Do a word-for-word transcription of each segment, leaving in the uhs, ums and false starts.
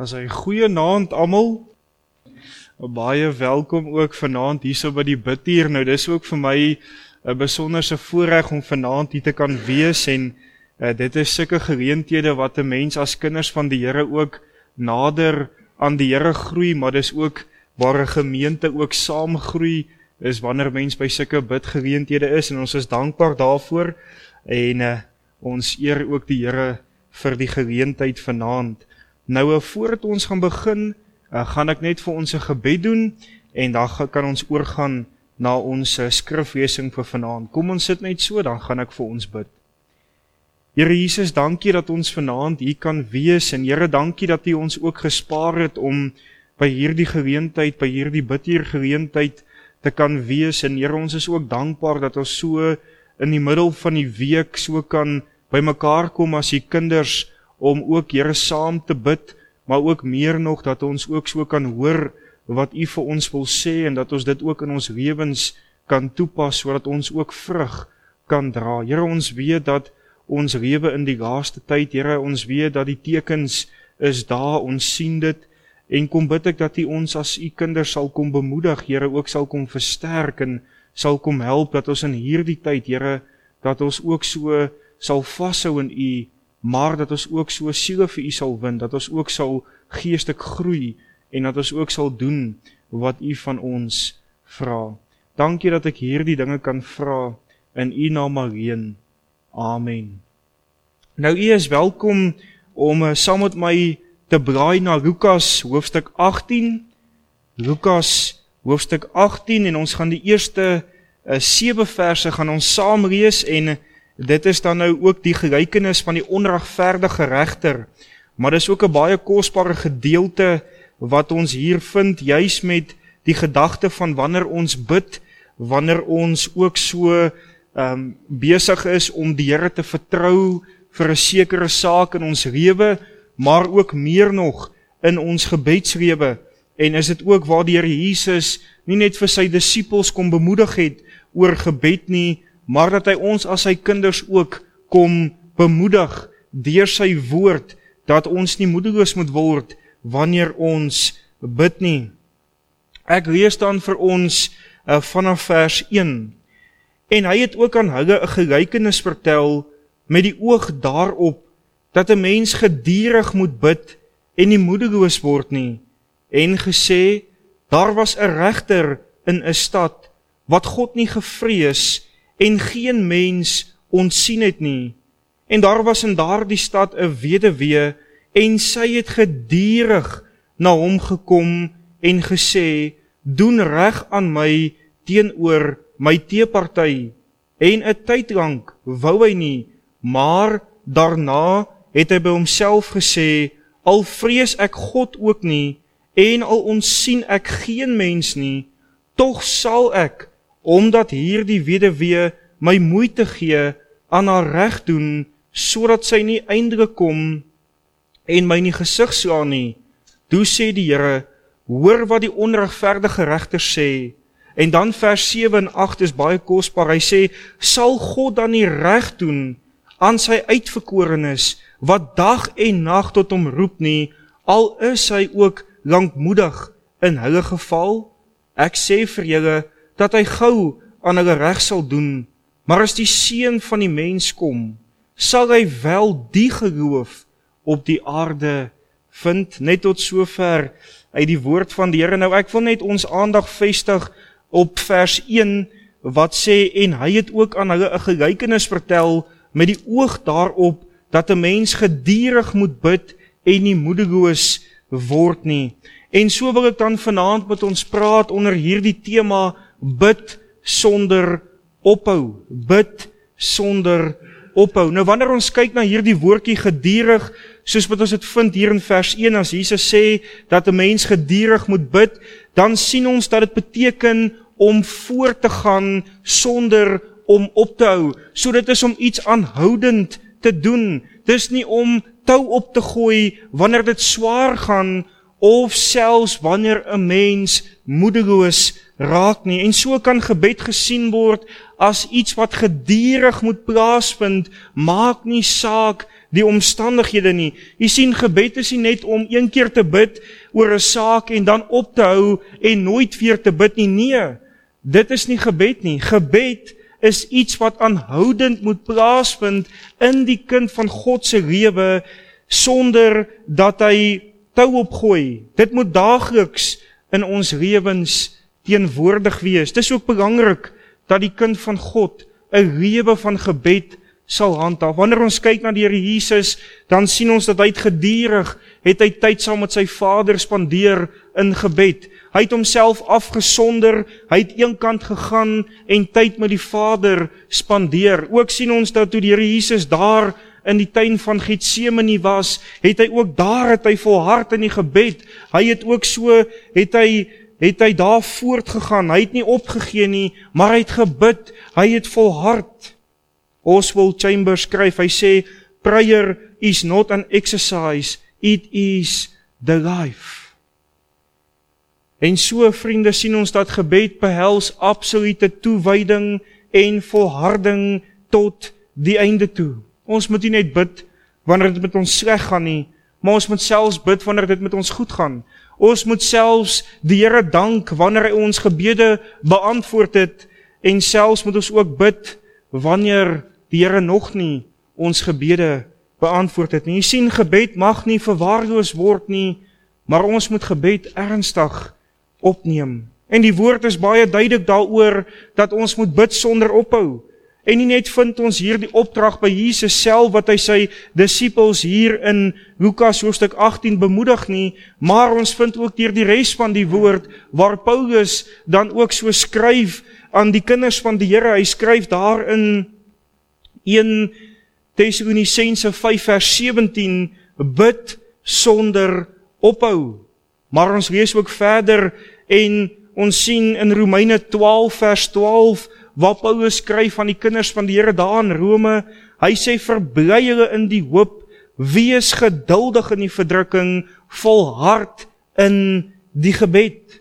As hy goeie naand almal, baie welkom ook vanaand hier so by die bidtier. Nou dis ook vir my 'n besonderse voorreg om vanaand hier te kan wees en uh, dit is sulke geleenthede wat 'n mens as kinders van die Here ook nader aan die Here groei, maar dis ook waar 'n gemeente ook saam groei, is wanneer mens by sulke bidgeleenthede is en ons is dankbaar daarvoor en uh, ons eer ook die Here vir die geleentheid vanaand. Nou, voordat ons gaan begin, uh, gaan ek net vir ons 'n gebed doen, en dan kan ons oorgaan na ons uh, skriflesing vir vanaand. Kom ons sit net so, dan gaan ek vir ons bid. Here Jesus, dankie dat ons vanaand hier kan wees, en Here, dankie dat U ons ook gespaar het om by hierdie geleentheid, by hierdie bidtier geleentheid te kan wees, en Here, ons is ook dankbaar dat ons so in die middel van die week so kan by mekaar kom as die kinders, om ook, Here, saam te bid, maar ook meer nog, dat ons ook so kan hoor wat U vir ons wil sê, en dat ons dit ook in ons lewens kan toepas, sodat ons ook vrug kan dra. Here, ons weet dat ons lewe in die laaste tyd, Here, ons weet dat die tekens is daar, ons sien dit, en kom bid ek dat U ons as U kinders sal kom bemoedig, Here, ook sal kom versterk, en sal kom help, dat ons in hierdie tyd, Here, dat ons ook so sal vashou in U, maar dat ons ook so siele vir U sal win, dat ons ook sal geestelik groei, en dat ons ook sal doen wat U van ons vra. Dankie dat ek hierdie dinge kan vra in U naam alleen. Amen. Nou, U is welkom om uh, saam met my te blaai na Lukas hoofstuk agttien. Lukas hoofstuk agttien, en ons gaan die eerste uh, sewe verse gaan ons saam lees, en dit is dan nou ook die gelykenis van die onregverdige regter, maar dis ook 'n baie kosbare gedeelte wat ons hier vind, juis met die gedagte van wanneer ons bid, wanneer ons ook so um, besig is om die Here te vertrou vir 'n sekere saak in ons lewe, maar ook meer nog in ons gebedslewe, en is dit ook waar die Here Jesus nie net vir sy disippels kom bemoedig het oor gebed nie, maar dat hy ons as sy kinders ook kom bemoedig deur sy woord, dat ons nie moedeloos moet word wanneer ons bid nie. Ek lees dan vir ons uh, vanaf vers een. En hy het ook aan hulle 'n gelykenis vertel met die oog daarop dat 'n mens gedurig moet bid en nie moedeloos word nie, en gesê, daar was 'n regter in 'n stad wat God nie gevrees en geen mens ontsien het nie. En daar was in daardie stad 'n weduwee, en sy het gedurig na hom gekom en gesê, doen reg aan my teenoor my teeparty. En 'n tyd lank wou hy nie, maar daarna het hy by homself gesê, al vrees ek God ook nie, en al ontsien ek geen mens nie, tog sal ek, omdat hierdie weduwee my moeite gee, aan haar reg doen, sodat sy nie eindelik kom en my nie gesig slaan nie. Toe sê die Here, hoor wat die onregverdige regter sê. En dan vers sewe en agt is baie kosbaar. Hy sê, sal God dan nie reg doen aan sy uitverkorenes, wat dag en nag tot hom roep nie, al is hy ook lankmoedig in hulle geval? Ek sê vir julle, dat hy gou aan hulle reg sal doen, maar as die seun van die mens kom, sal hy wel die geloof op die aarde vind. Net tot sover uit die woord van die Here. Nou, ek wil net ons aandag vestig op vers een, wat sê, en hy het ook aan hulle 'n gelykenis vertel met die oog daarop, dat 'n mens gedurig moet bid en nie moedeloos word nie. En so wil ek dan vanaand met ons praat onder hierdie tema, bid sonder ophou. Bid sonder ophou. Nou, wanneer ons kyk na hierdie woordjie gedurig, soos wat ons dit vind hier in vers een, as Jesus sê dat 'n mens gedurig moet bid, dan sien ons dat dit beteken om voort te gaan sonder om op te hou. So dit is om iets aanhoudend te doen. Dis nie om tou op te gooi wanneer dit swaar gaan, of selfs wanneer 'n mens moedeloos raak nie. En so kan gebed gesien word as iets wat gedurig moet plaasvind, maak nie saak die omstandighede nie. Jy sien, gebed is nie net om een keer te bid oor 'n saak en dan op te hou en nooit weer te bid nie. Nee, dit is nie gebed nie. Gebed is iets wat aanhoudend moet plaasvind in die kind van God se lewe, sonder dat hy tou opgooi. Dit moet daagliks in ons lewens teenwoordig wees. Dit is ook belangrik dat die kind van God 'n lewe van gebed sal handhaaf. Wanneer ons kyk na die Here Jesus, dan sien ons dat hy het gedurig, het hy tyd saam met sy Vader spandeer in gebed. Hy het homself afgesonder, hy het eenkant gegaan en tyd met die Vader spandeer. Ook sien ons dat toe die Here Jesus daar in die tuin van Getsemane was, het hy ook daar, het hy volhard in die gebed. Hy het ook so, het hy, het hy daar voortgegaan, hy het nie opgegee nie, maar hy het gebid, hy het volhard. Oswald Chambers skryf, hy sê, prayer is not an exercise, it is the life. En so, vriende, sien ons dat gebed behels absolute toewyding en volharding tot die einde toe. Ons moet nie net bid wanneer dit met ons sleg gaan nie, maar ons moet selfs bid wanneer dit met ons goed gaan. Ons moet selfs die Here dank wanneer hy ons gebede beantwoord het, en selfs moet ons ook bid wanneer die Here nog nie ons gebede beantwoord het nie. Jy sien, gebed mag nie verwaarloos word nie, maar ons moet gebed ernstig opneem. En die woord is baie duidelik daaroor dat ons moet bid sonder ophou. En nie net vind ons hier die opdrag by Jesus self wat hy sy disippels hier in Lukas hoofstuk agttien bemoedig nie, maar ons vind ook deur die res van die woord waar Paulus dan ook so skryf aan die kinders van die Here. Hy skryf daar in een Tessalonisense vyf vers sewentien, bid sonder ophou. Maar ons lees ook verder en ons sien in Romeine twaalf vers twaalf, waar Paulus skryf aan die kinders van die Here daar in Rome, hy sê, verbly julle in die hoop, wees geduldig in die verdrukking, volhard in die gebed.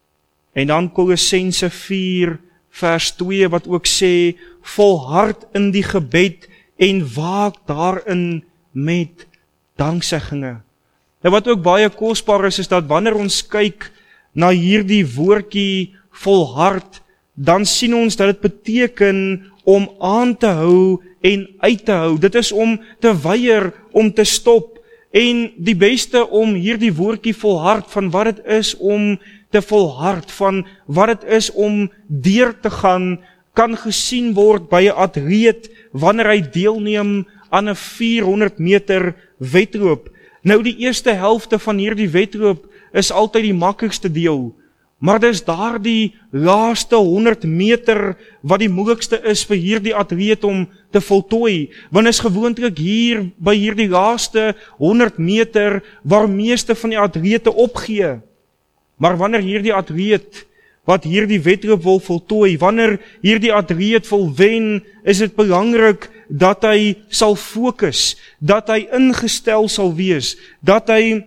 En dan Kolossense vier vers twee, wat ook sê, volhard in die gebed en waak daarin met dankseggings. En wat ook baie kosbaar is, is dat wanneer ons kyk na hierdie woordjie volhard, dan sien ons dat dit beteken om aan te hou en uit te hou. Dit is om te weier, om te stop. En die beste om hierdie woordjie volhard, van wat dit is om te volhard, van wat dit is om deur te gaan, kan gesien word by 'n atleet wanneer hy deelneem aan 'n vierhonderd meter wedloop. Nou die eerste helfte van hierdie wedloop is altyd die maklikste deel, maar dis daardie laaste honderd meter wat die moeilikste is vir hierdie atleet om te voltooi, want is gewoonlik hier by hierdie laaste honderd meter waar meeste van die atlete opgee. Maar wanneer hierdie atleet wat hierdie wedloop wil voltooi, wanneer hierdie atleet wil wen, is dit belangrik dat hy sal fokus, dat hy ingestel sal wees, dat hy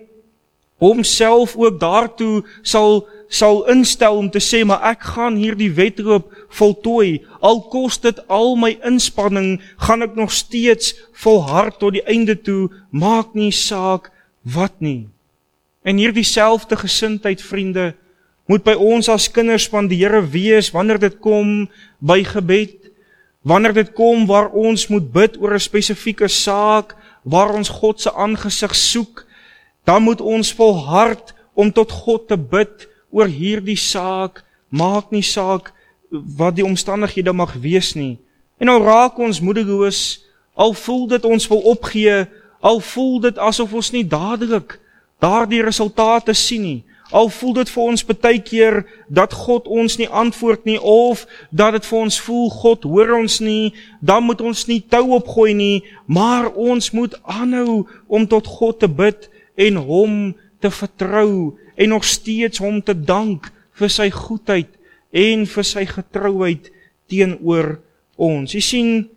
homself ook daartoe sal, sal instel om te sê, maar ek gaan hierdie wedloop voltooi, al kos dit al my inspanning, gaan ek nog steeds volhard tot die einde toe, maak nie saak wat nie. En hierdie selfde gesindheid, vriende, moet by ons as kinders van die Here wees, wanneer dit kom by gebed, wanneer dit kom waar ons moet bid oor 'n spesifieke saak, waar ons God se aangesig soek, dan moet ons volhard om tot God te bid oor hierdie saak, maak nie saak wat die omstandighede mag wees nie. En nou raak ons moedeloos, al voel dit ons wil opgee, al voel dit asof ons nie dadelik daardie resultate sien nie, al voel dit vir ons baie keer dat God ons nie antwoord nie, of dat dit vir ons voel God hoor ons nie, dan moet ons nie tou opgooi nie, maar ons moet aanhou om tot God te bid en hom te vertrou en nog steeds hom te dank vir sy goedheid en vir sy getrouheid teenoor ons. Jy sien,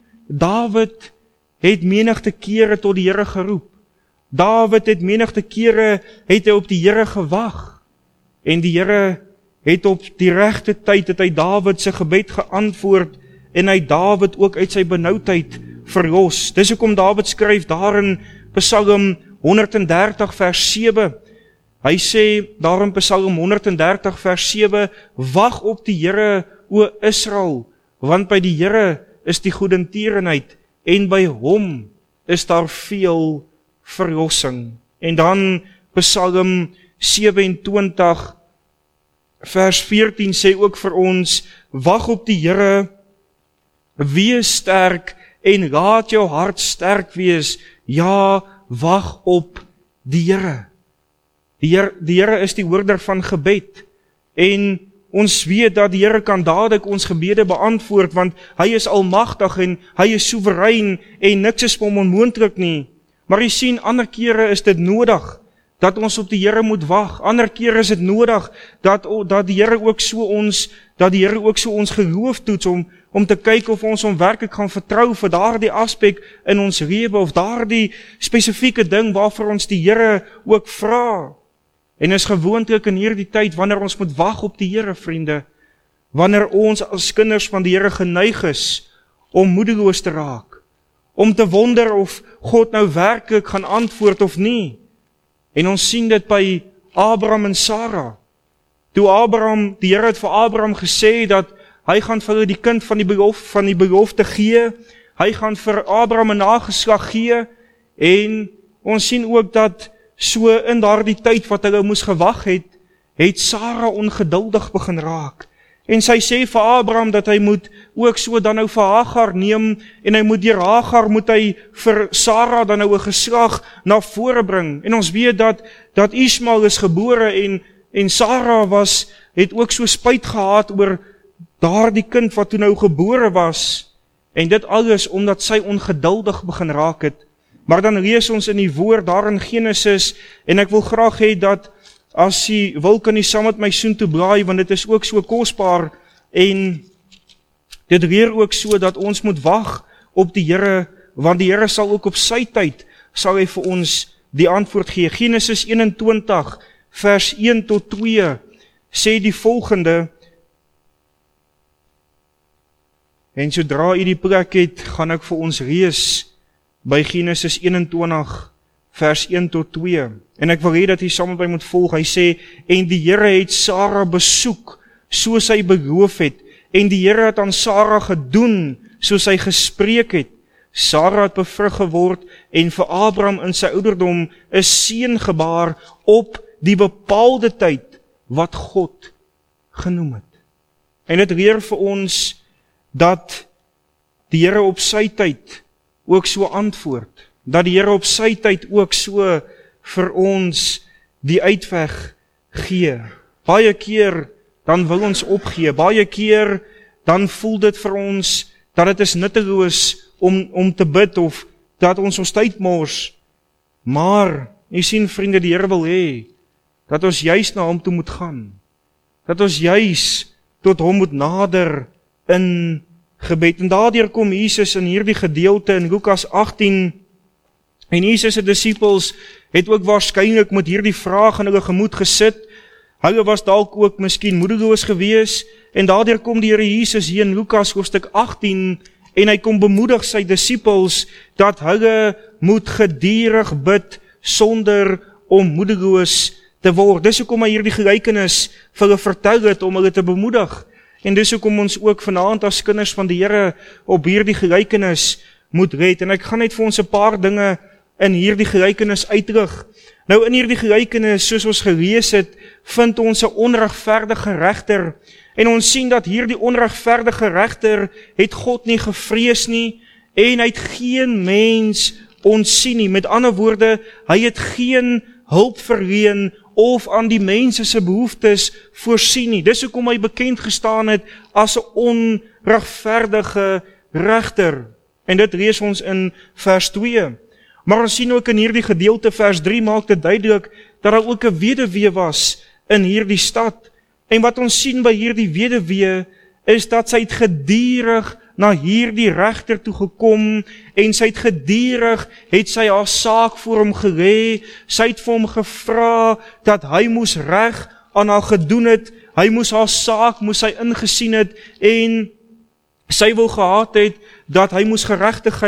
Dawid het menigte kere tot die Here geroep. Dawid het menigte kere het hy op die Here gewag. En die Here het op die regte tyd het hy Dawid se gebed geantwoord en hy Dawid ook uit sy benoudheid verlos. Dis hoekom Dawid skryf daar in Psalm honderddertig vers sewe. Hy sê daar in Psalm honderddertig vers sewe, wag op die Here, o Israel, want by die Here is die goedertierenheid en by hom is daar veel verlossing. En dan Psalm sewe-en-twintig vers veertien sê ook vir ons, wag op die Here, wees sterk en laat jou hart sterk wees. Ja, wag op die Here. Die Here, die Here is die hoorder van gebed. En ons weet dat die Here kan dadelik ons gebede beantwoord, want hy is almagtig en hy is soewerein en niks is vir hom onmoontlik nie. Maar jy sien, ander kere is dit nodig dat ons op die Here moet wag. Ander kere is dit nodig dat dat die Here ook so ons dat die Here ook so ons geloof toets om om te kyk of ons hom werklik gaan vertrou vir daardie aspek in ons lewe of daardie spesifieke ding waarvoor ons die Here ook vra. En is gewoonlik in hierdie tyd wanneer ons moet wag op die Here, vriende, wanneer ons as kinders van die Here geneig is om moedeloos te raak, om te wonder of God nou werklik gaan antwoord of nie. En ons sien dit by Abraham en Sarah. Toe Abraham, die Here het vir Abraham gesê dat hy gaan vir hulle die kind van die belofte, van die belofte gee, hy gaan vir Abraham 'n nageslag gee, en ons sien ook dat so in daardie tyd wat hulle moes gewag het, het Sarah ongeduldig begin raak. En sy sê vir Abraham dat hy moet ook so dan nou vir Hagar neem, en hy moet deur Hagar moet hy vir Sarah dan nou 'n geslag na vore bring. En ons weet dat dat Ismael is gebore en en Sarah was het ook so spyt gehad oor daardie kind wat toe nou gebore was. En dit alles omdat sy ongeduldig begin raak het. Maar dan lees ons in die woord daar in Genesis, en ek wil graag hê dat as jy wil kan jy saam met my soontoe blaai, want dit is ook so kosbaar, en dit leer ook so dat ons moet wag op die Here, want die Here sal ook op sy tyd, sal hy vir ons die antwoord gee. Genesis eenentwintig vers een tot twee sê die volgende, en sodra jy die plek het, gaan ek vir ons lees by Genesis eenentwintig vers een tot twee. En ek wil hê dat jy saam met my moet volg. Hy sê, en die Here het Sarah besoek, soos hy beloof het, en die Here het aan Sarah gedoen, soos hy gespreek het. Sarah het bevrug geword, en vir Abraham in sy ouderdom 'n seun gebaar op die bepaalde tyd, wat God genoem het. En dit leer vir ons, dat die Here op sy tyd ook so antwoord, dat die Here op sy tyd ook so vir ons die uitweg gee. Baie keer dan wil ons opgee, baie keer dan voel dit vir ons dat dit is nutteloos om, om te bid of dat ons ons tyd mors. Maar, jy sien vriende, die Here wil hê dat ons juis na hom toe moet gaan, dat ons juis tot hom moet nader in gebed. En daardeur kom Jesus in hierdie gedeelte in Lukas agttien, en Jesus se disippels het ook waarskynlik met hierdie vraag in hulle gemoed gesit. Hulle was dalk ook miskien moedeloos gewees, en daardeur kom die Here Jesus hier in Lukas hoofstuk agttien, en hy kom bemoedig sy disippels dat hulle moet gedurig bid sonder om moedeloos te word. Dis hoekom hy hierdie gelykenis vir hulle vertel het om hulle te bemoedig. En dis hoekom ons ook vanaand as kinders van die Here op hierdie gelykenis moet let. En ek gaan net vir ons 'n paar dinge in hierdie gelykenis uitlig. Nou in hierdie gelykenis, soos ons gelees het, vind ons 'n onregverdige regter. En ons sien dat hierdie onregverdige regter het God nie gevrees nie, en hy het geen mens ontsien nie. Met ander woorde, hy het geen hulp verleen of aan die mense se behoeftes voorsien nie. Dis hoekom hy bekend gestaan het as 'n onregverdige regter. En dit lees ons in vers twee. Maar ons sien ook in hierdie gedeelte, vers drie, maak dit duidelik dat daar ook 'n weduwee was in hierdie stad. En wat ons sien by hierdie weduwee is dat sy het gedurig na hierdie regter toe gekom, en sy het gedurig, het sy haar saak voor hom gelê, sy het vir hom gevra dat hy moes reg aan haar gedoen het, hy moes haar saak, moes hy ingesien het, en sy wou gehad het dat hy moes geregtigheid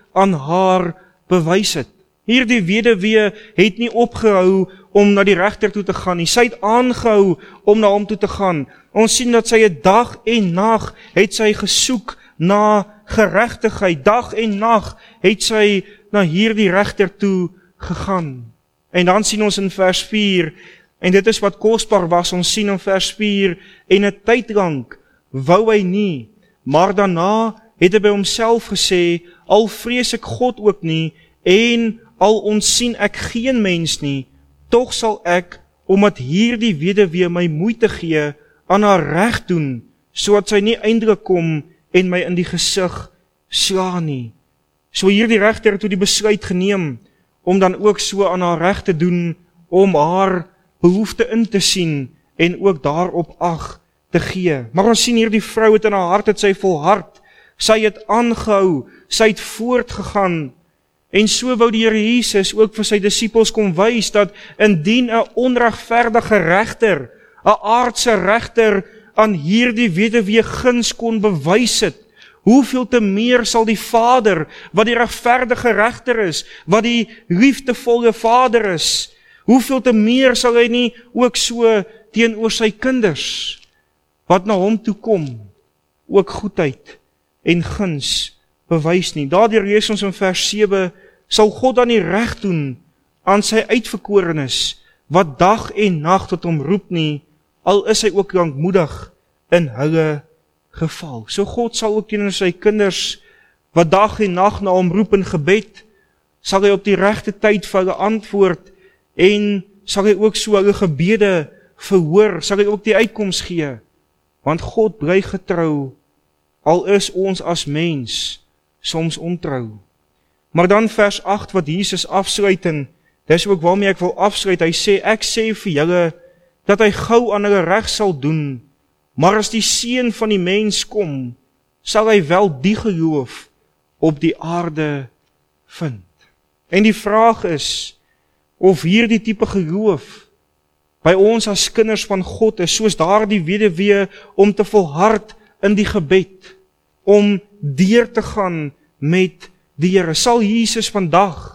aan haar bewys het. Hierdie weduwee het nie opgehou om na die regter toe te gaan nie. Sy het aangehou om na hom toe te gaan. Ons sien dat sy 'n dag en nag het sy gesoek na geregtigheid. Dag en nag het sy na hierdie regter toe gegaan. En dan sien ons in vers vier, en dit is wat kosbaar was, ons sien in vers vier, en 'n tyd lank wou hy nie, maar daarna het hy by homself gesê, al vrees ek God ook nie, en al onsien ek geen mens nie, tog sal ek, omdat hierdie weduwee my moeite gee, aan haar reg doen, sodat sy nie eindelik kom en my in die gesig slaan nie. So hierdie regter het toe die besluit geneem, om dan ook so aan haar reg te doen, om haar behoefte in te sien, en ook daarop ag te gee. Maar ons sien hierdie vrou het in haar hart, het sy volhard, sy het aangehou, sy het voortgegaan, en so wou die Here Jesus ook vir sy disippels kom wys, dat indien 'n onregverdige regter, 'n aardse regter, aan hierdie weduwee guns kon bewys het, hoeveel te meer sal die Vader, wat die regverdige regter is, wat die liefdevolle Vader is, hoeveel te meer sal hy nie ook so teenoor sy kinders, wat na hom toe kom, ook goedheid en guns bewys nie. Daardeur lees ons in vers sewe, sal God dan nie reg doen aan sy uitverkorenes, wat dag en nag tot hom roep nie, al is hy ook lankmoedig in hulle geval. So God sal ook teenoor sy kinders, wat dag en nag na hom roep in gebed, sal hy op die regte tyd vir hulle antwoord, en sal hy ook so hulle gebede verhoor, sal hy ook die uitkoms gee, want God bly getrou, al is ons as mens soms ontrou. Maar dan vers agt wat Jesus afsluit, en dis ook waarmee ek wil afsluit, hy sê, ek sê vir julle, dat hy gou aan hulle reg sal doen, maar as die Seun van die mens kom, sal hy wel die geloof op die aarde vind. En die vraag is, of hierdie tipe geloof by ons as kinders van God is, soos daardie weduwee om te volhard in die gebed, om deur te gaan met die Here. Sal Jesus vandag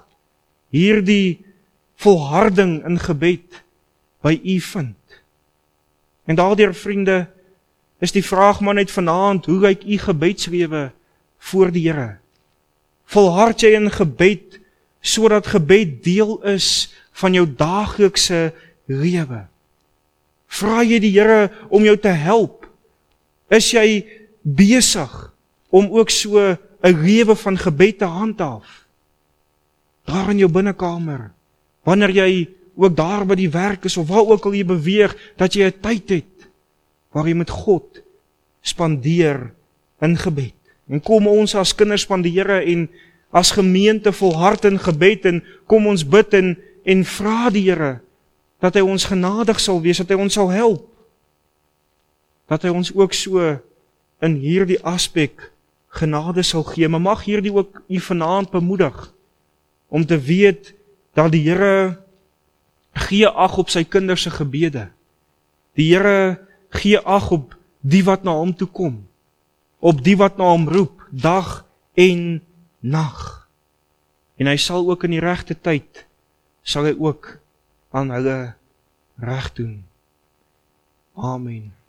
hierdie volharding in gebed by u vind? En daardeur, vriende, is die vraag maar net vanaand, hoe lyk u gebedslewe voor die Here? Volhard jy in gebed, sodat gebed deel is van jou daaglikse lewe? Vra jy die Here om jou te help? Is jy besig om ook so 'n lewe van gebed te handhaaf? Daar in jou binnekamer, wanneer jy ook daar by die werk is, of waar ook al jy beweeg, dat jy 'n tyd het, waar jy met God spandeer in gebed. En kom ons as kinders van die Here, en as gemeente volhard in gebed, en kom ons bid, en, en vra die Here, dat hy ons genadig sal wees, dat hy ons sal help, dat hy ons ook so in hierdie aspek genade sal gee. Maar mag hierdie ook u vanaand bemoedig, om te weet, dat die Here gee ag op sy kinders se gebede. Die Here gee ag op die wat na hom toe kom, op die wat na hom roep, dag en nag. En hy sal ook in die regte tyd, sal hy ook aan hulle reg doen. Amen.